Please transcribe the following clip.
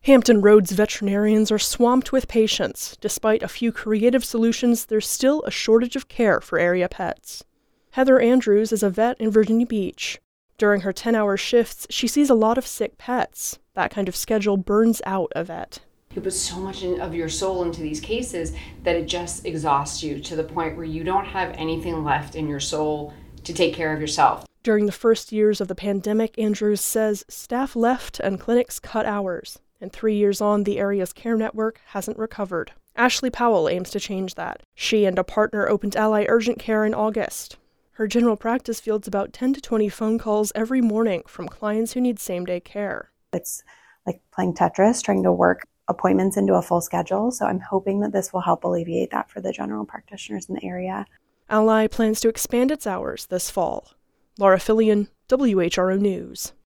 Hampton Roads veterinarians are swamped with patients. Despite a few creative solutions, there's still a shortage of care for area pets. Heather Andrews is a vet in Virginia Beach. During her 10-hour shifts, she sees a lot of sick pets. That kind of schedule burns out a vet. You put so much of your soul into these cases that it just exhausts you to the point where you don't have anything left in your soul to take care of yourself. During the first years of the pandemic, Andrews says staff left and clinics cut hours. And 3 years on, the area's care network hasn't recovered. Ashley Powell aims to change that. She and a partner opened Ally Urgent Care in August. Her general practice fields about 10 to 20 phone calls every morning from clients who need same-day care. It's like playing Tetris, trying to work appointments into a full schedule, so I'm hoping that this will help alleviate that for the general practitioners in the area. Ally plans to expand its hours this fall. Laura Fillion, WHRO News.